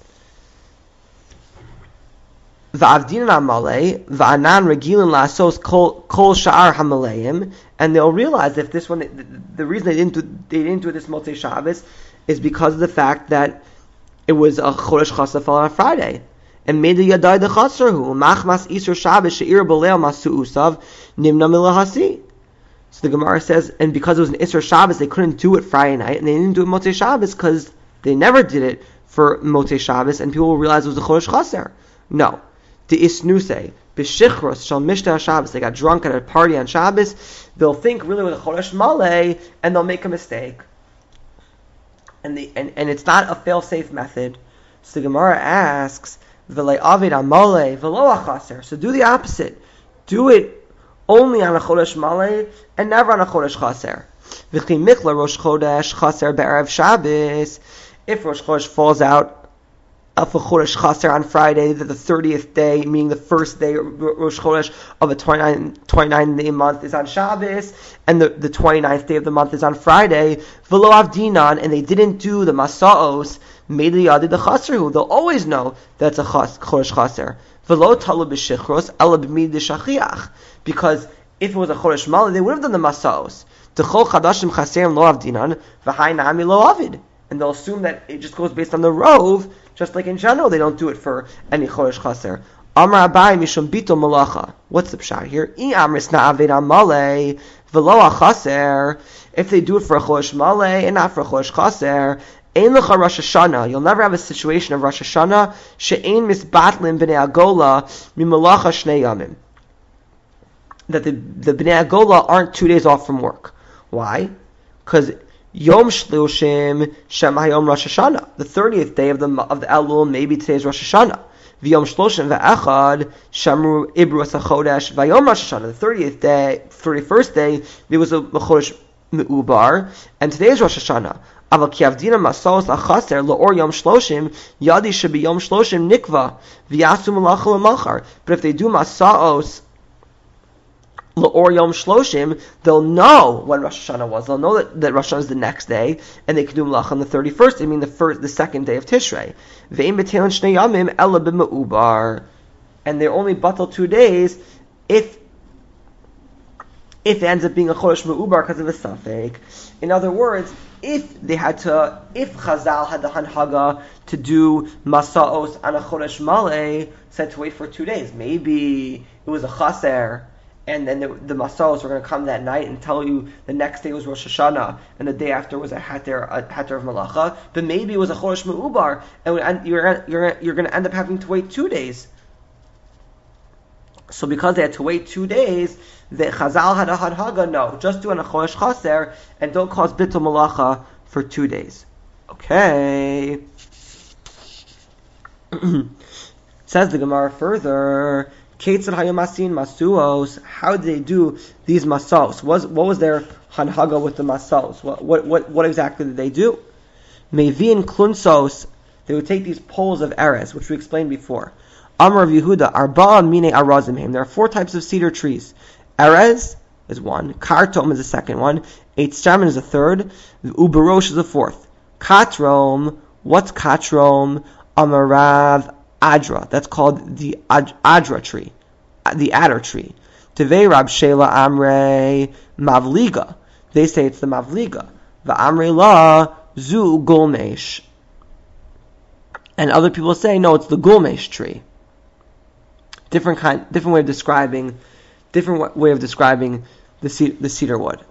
[SPEAKER 1] V'avdinan amalei v'anan regilin la'asos kol sha'ar hamaleim, and they'll realize if this one, the reason they didn't do this Motzei Shabbos is because of the fact that it was a Chodesh Chaser fell on a Friday. And made the yadai the chaserhu machmas isur Shabbos she'ir b'leil masu usav nimna milahasi. So the Gemara says, and because it was an Isser Shabbos, they couldn't do it Friday night, and they didn't do it Motzei Shabbos because they never did it for Motzei Shabbos, and people will realize it was a Chodesh Chaser. No. The Isnusei, B'shichros, Shal Mishtah Shabbos, they got drunk at a party on Shabbos, they'll think really with a Chodesh Malei, and they'll make a mistake. And it's not a fail-safe method. So the Gemara asks, V'lei avid amalei, v'lo achaser. So do the opposite. Do it only on a Chodesh Malei and never on a Chodesh Chaser. V'chi mikla Rosh Chodesh Chaser be'erev Shabbos. If Rosh Chodesh falls out of a Chodesh Chaser on Friday, the 30th day, meaning the first day Rosh Chodesh of a 29-day month is on Shabbos, and the 29th day of the month is on Friday, v'lo avdinan, and they didn't do the Masaos, made the Yadi the Chaserhu, they'll always know that's a Chodesh Chaser. V'lo talu b'shichros, ela b'mid shachiach. Because if it was a Chodesh Malei, they would have done the Masaos. T'chol chadashim chaserim lo avdinan, v'hai nami lo avid. And they'll assume that it just goes based on the rov, just like in general, they don't do it for any Chodesh Chaser. Amar Abai mishum bito malacha. What's the pshat here? I amris na'aved amalei v'lo achaser. If they do it for a Chodesh Malei and not for a Chodesh Chaser, Ein lecha Rosh Hashanah. You'll never have a situation of Rosh Hashanah she'ein misbatlin b'nei agola mimalacha shnei yamim. That the b'nei agola aren't 2 days off from work. Why? Because Yom Shloshim Shem Hayom Rosh Hashanah. The 30th day of the Elul, maybe today is Rosh Hashanah. V'Yom Shloshim ve'Echad Shamru Ibru Asachodesh V'Yom Rosh Hashanah. The 30th day, 31st day, there was a Chodesh Me'ubar, and today is Rosh Hashanah. Aval ki avdina masos achaser laor Yom Shloshim yadi shebi Yom Shloshim nikva v'yasu malacha lemachar. But if they do masaos L'or Yom Shloshim, they'll know when Rosh Hashanah was. They'll know that Rosh Hashanah is the next day, and they can do Melach on the 31st. I mean the second day of Tishrei. Ve'im b'teilen shnei yamim ela b'meubar, and they're only batal 2 days if it ends up being a chodesh meubar because of a safek. In other words, if Chazal had the hanhaga to do masaos on a chodesh maleh, said to wait for 2 days, maybe it was a chaser. And then the masaos were going to come that night and tell you the next day was Rosh Hashanah and the day after was a hater of malacha. But maybe it was a chodesh meubar, and you're going to end up having to wait 2 days. So because they had to wait 2 days, the Chazal had a hanhaga. No, just do an a chodesh chaser and don't cause bittul malacha for 2 days. Okay. Says the Gemara further. How did they do these masos? What was their hanhaga with the masos? What exactly did they do? Mevin klunsos. They would take these poles of erez, which we explained before. Amar of Yehuda, arba'a mine arazimim. There are 4 types of cedar trees. Erez is one. Kartom is the second one. Eitz shaman is the third. Uberosh is the fourth. Katrom. What's katrom? Amarav Adra. That's called the Adra tree, the adder tree. Tevei Rab Shela Amrei Mavliga. They say it's the Mavliga. The Amrei La Zu Gulmesh. And other people say no, it's the Gulmesh tree. Different way of describing the cedar wood.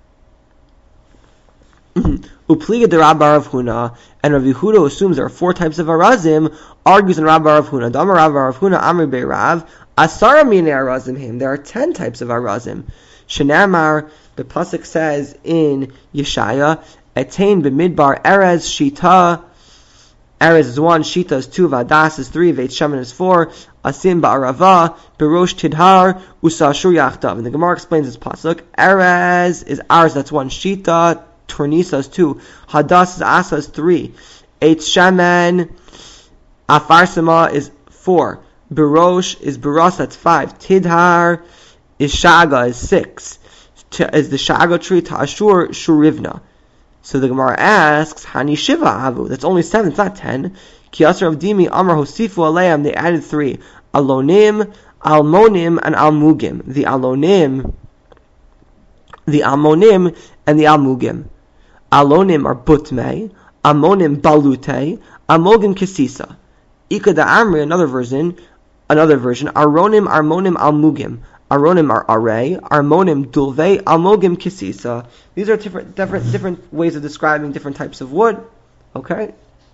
[SPEAKER 1] Upliga de Rab Barav Huna, and Rav Yehuda assumes there are 4 types of arazim, argues in Rab Barav Huna. Dama Rab Barav Huna, Amri Bei Rav, Asara Mine Arazim Him. There are 10 types of arazim. Shenamar, the pasuk says in Yeshaya, Etain b'midbar Erez Shita. Erez is 1, Shita is 2, Vadas is 3, Veit Shemen is 4, Asim ba'arava, Berosh Tidhar, Usashur Yachtav. And the Gemara explains this pasuk. Erez is ours, that's 1, Shita, Tornisa is 2, Hadas is Asa is 3, Eitz Shaman, Afarsima is 4, Berosh is Beros, that's 5, Tidhar is Shaga is 6, is the Shaga tree, Ta'ashur Shurivna. So the Gemara asks, Hani Shiva Avu, that's only 7, it's not 10. Ki Asar of Dimi Amar Hosifu Aleim, they added 3, Alonim, Almonim, and Almugim. The Alonim, the Almonim, and the Almugim. Alonim are Butmei, Amonim Balute, Amogim Kesisa. Ika da Amri, another version, Aronim, Armonim, Almugim. Aronim are Array, Armonim Dulve, Almogim Kesisa. These are different ways of describing different types of wood. Okay?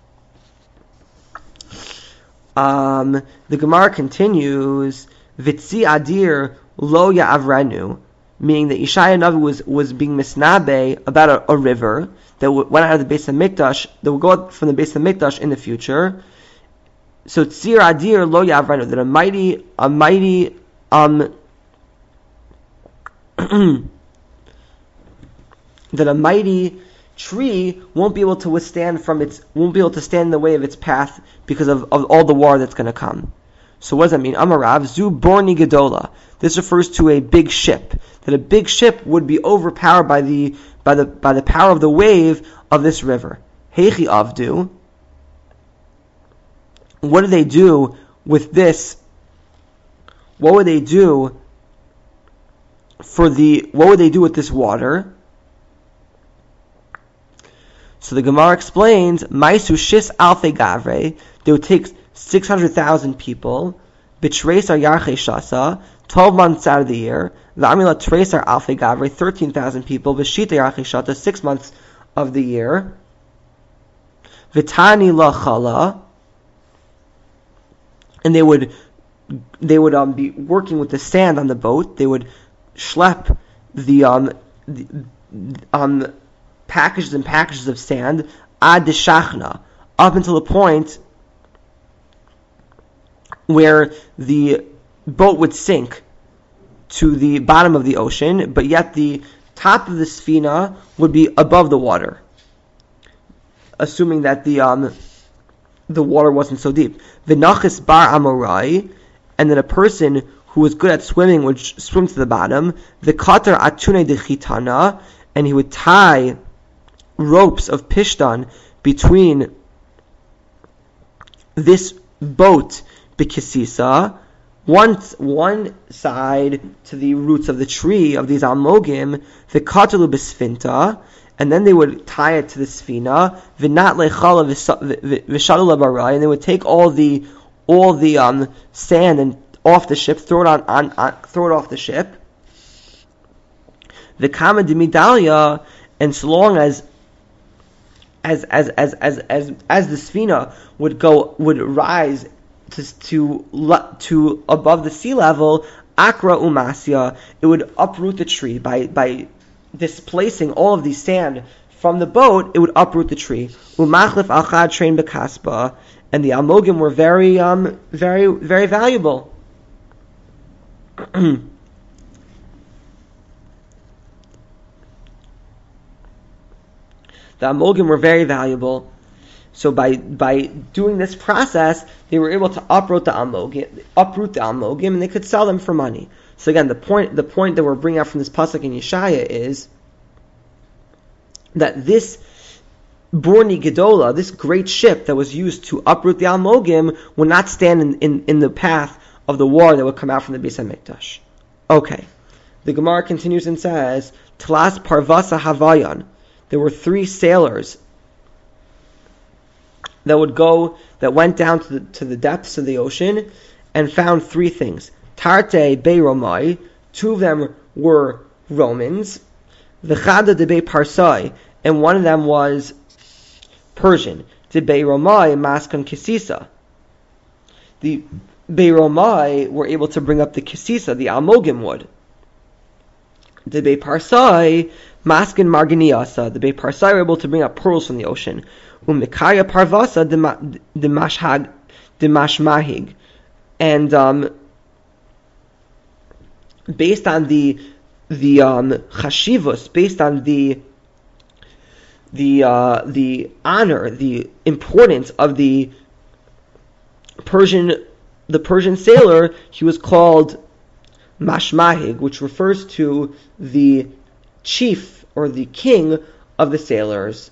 [SPEAKER 1] The Gemara continues, Vitzi Adir Lo Ya'avrenu, meaning that Yeshaya Navi was being misnabe about a river that went out of the Beis HaMikdash, that would go out from the Beis HaMikdash in the future. So Tzir Adir Lo Ya'avrenu, that a mighty that a mighty tree won't be able to stand in the way of its path because of all the water that's going to come. So what does that mean? Amarav Zu Borni Gedola. This refers to a big ship. That a big ship would be overpowered by the power of the wave of this river. Heichi Avdu. What do they do with this? What would they do with this water? So the Gemara explains, Maisu Shis Alfe Gavre, they would take 600,000 people, Bitresar Yarche Shasa, 12 months out of the year, V'amila Tresar Alfe Gavre, 13,000 people, V'shita Yarche Shasa, 6 months of the year, Vitani la chala, and they would be working with the sand on the boat. They would schlep the packages and packages of sand ad shachna, up until the point where the boat would sink to the bottom of the ocean, but yet the top of the sfina would be above the water, assuming that the water wasn't so deep. V'nachis bar amorai, and then a person who was good at swimming would swim to the bottom. V'kater atune dechitana, and he would tie ropes of pishtan between this boat b'kisisa, one side to the roots of the tree of these almogim, v'katalu b'sfinta, and then they would tie it to the sfina, v'nat lechala v'shalu labarai, and they would take all the sand and off the ship, throw it off the ship. V'kama d'midalia, and so long as the sfina would rise to above the sea level, akra umasya, it would uproot the tree by displacing all of the sand from the boat. It would uproot the tree. Umachlif achad train bekaspa, and the almogim were very very valuable. The almogim were very valuable. So by doing this process, they were able to uproot the almogim, and they could sell them for money. So again, the point that we're bringing out from this pasuk in Yeshaya is that this Borni Gedola, this great ship that was used to uproot the almogim, would not stand in the path of the water that would come out from the Beis HaMikdash. Okay. The Gemara continues and says, Tlas Parvasa Havayan. There were 3 sailors that went down to the depths of the ocean and found 3 things. Tarte Bei Romai, 2 of them were Romans. V'chada de Bei Parsai, and one of them was Persian. De Bei Romai Maskan Kisisa. The Bei Romai were able to bring up the Kisisa, the almogim wood. De Bei Parsai Maskan Marganiasa. The Bei Parsai were able to bring up pearls from the ocean. Umikaya Parvasa de Mashmahig. And based on the chashivus, based on the honor, the importance of the Persian sailor, he was called Mashmahig, which refers to the chief or the king of the sailors.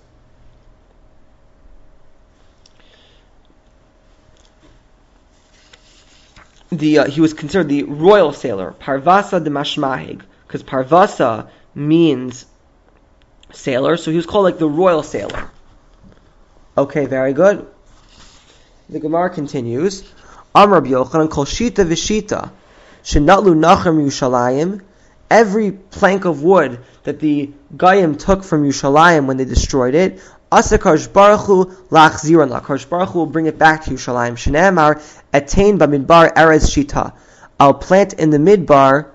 [SPEAKER 1] He was considered the royal sailor, Parvasa de Mashmahig, because Parvasa means sailor, so he was called like the royal sailor. Okay, very good. The Gemara continues, Amar Rabbi Yochanan kol shita v'shita shenatlu nachem Yushalayim. Every plank of wood that the Goyim took from Yushalayim when they destroyed it, Asa Kadosh Baruch Hu lachziran la. Kadosh Baruch Hu will bring it back to Yushalayim. Shneimar etain b'midbar erez shita. I'll plant in the midbar.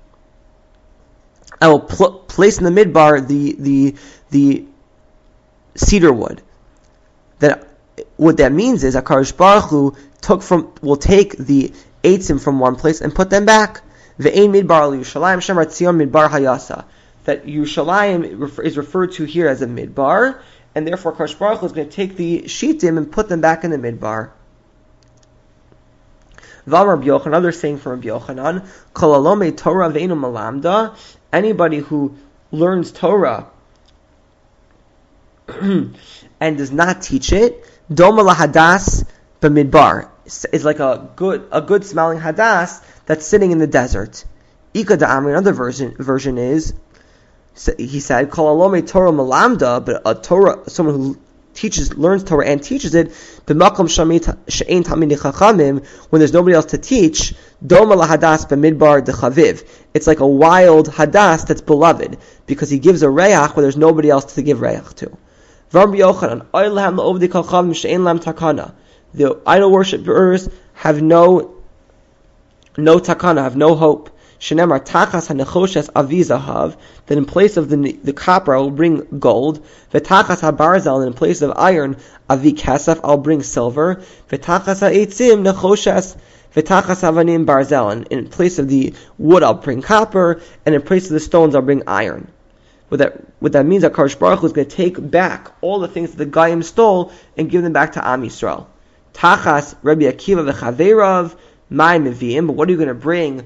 [SPEAKER 1] I will place in the midbar the cedar wood. That what that means is that Kadosh Baruch Hu will take the eitzim from one place and put them back. Ve'ein midbar al Yushalayim shemar tzion midbar hayasa. That Yushalayim is referred to here as a midbar, and therefore Kadosh Baruch Hu is going to take the shitim and put them back in the midbar. V'amar Rabbi Yochanan, another saying from Rabbi Yochanan, Kol alomei Torah ve'enu malamda. Anybody who learns Torah and does not teach it, doma lahadas b'midbar, is like a good smelling hadas that's sitting in the desert. Ika da'amri, another version is, he said, Kol alomei Torah malamda, but a Torah, someone who learns Torah and teaches it, b'makom she'ein talmidei chachamim, when there's nobody else to teach, doma lahadas b'midbar dechaviv. It's like a wild hadas that's beloved, because he gives a reach where there's nobody else to give reach to. Rabbi Yochanan, Oilham la'ovdi kalchavim she'en lam takana. The idol worshippers have no takana, have no hope. Shenemar tachas hanechoshes avizahav, that in place of the copper I will bring gold. V'tachas habarzel, and in place of iron avi kesef I'll bring silver. V'tachas ha'etzim nechoshes, v'tachas havanim barzel, and in place of the wood I'll bring copper, and in place of the stones I'll bring iron. What that means, that Kadosh Baruch Hu is going to take back all the things that the Goyim stole and give them back to Am Yisrael. Tachas Rabbi Akiva v'chaveirav my meviim, but what are you going to bring?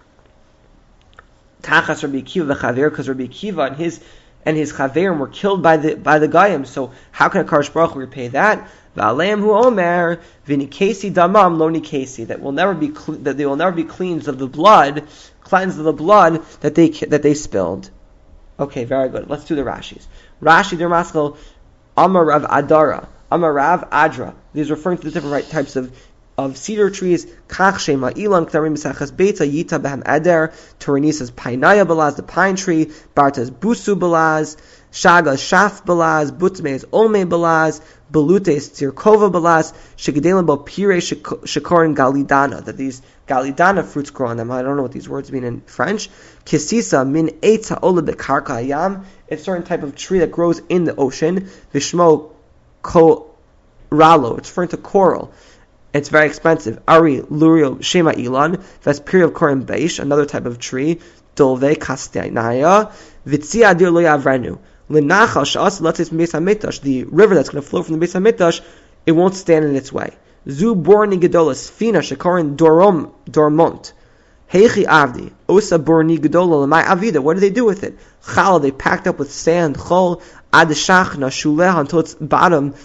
[SPEAKER 1] Tachas Rabbi Akiva v'chaver, because Rabbi Akiva and his chaverim were killed by the Goyim. So how can a Kadosh Baruch Hu repay that? V'aleim hu omer v'nikesi damam lo nikesi, that they will never be cleansed of the blood that they spilled. Okay, very good. Let's do the Rashis. Rashi, der Maskal, Amar Rav Adara, Amar Rav Adra. These are referring to the different types of cedar trees. Kach Shema Ilan, Ktarim Misachas Beitza, Yita Behem Eder, Turanisas Painaya Balaz, the pine tree, Bartas Busu Balaz, Shaga Shaf Balaz, Butmes Olme Balaz, Balutes Tirkova Balaz, Shigadelim Bo Pire Shikorin Galidana, that these Galidana fruits grow on them. I don't know what these words mean in French. Kisisa min eitza ola bekarka hayam. It's a certain type of tree that grows in the ocean. Vishmo koralo. It's referring to coral. It's very expensive. Ari lurio shema ilan. Vespiri of korim beish. Another type of tree. Dolve kastanaya. Vitzi adir lo yavrenu. Linachal shas latzis beis hamikdash. The river that's going to flow from the Beis Hamikdash, it won't stand in its way. Zu borni gedola sfina shekorin dormont. Heichi avdi osa borni gedola lemay avida. What do they do with it? Chal, they packed up with sand. Chol ad shachna shuleh, until its bottom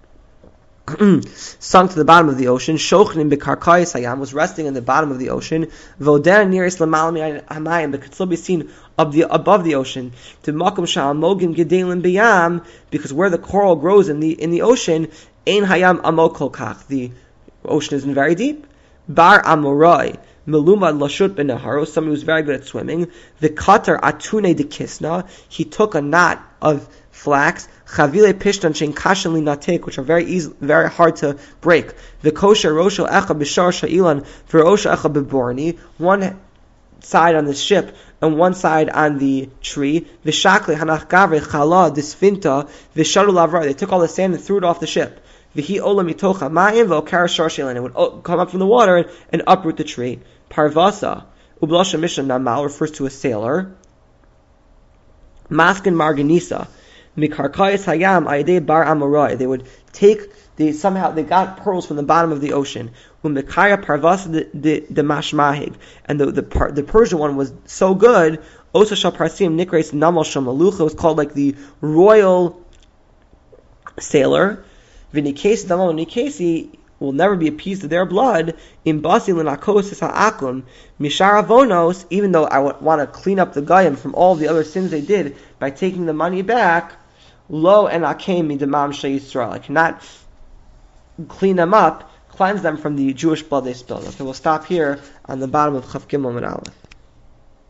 [SPEAKER 1] sunk to the bottom of the ocean. Shochnim bekarkayis hayam, was resting in the bottom of the ocean. Voder nearest lamalmi hamayim, but could still be seen above the ocean. To makom shal mogim gedelim biyam, because where the coral grows in the ocean, ein hayam amokol kach, the ocean isn't very deep. Bar amorai melumad lashut benaharo, somebody who's very good at swimming. The katar atune de kisna, he took a knot of flax. Chavile pishtan shein kashan li natek, which are very hard to break. The kosher rosho echa b'shar sha'ilan v'rosho echa b'borni, one side on the ship and one side on the tree. V'shakli hanach gavre chala disfinta v'sharu lavra, they took all the sand and threw it off the ship. V'hi ola mitocha ma'im v'okar shar sha'ilan, it would come up from the water and uproot the tree. Parvasa ublasha mishan namal refers to a sailor. Maskin marganisa mikarkayis hayam ayde bar amorai, they would somehow they got pearls from the bottom of the ocean. Umikaya parvasa the mashmahig, and the Persian one was so good. Osa shal parsim nikres namal shamalucha, was called like the royal sailor. V'nikesi damal nikesi will never be appeased to their blood. In basi l'nakosis ha'akum mishar avonos, even though I want to clean up the Goyim from all the other sins they did by taking the money back. Lo and akem midamam she'Yisrael, I cannot clean them up, cleanse them from the Jewish blood they spilled. Okay, we'll stop here on the bottom of Chaf Gimel and Aleph.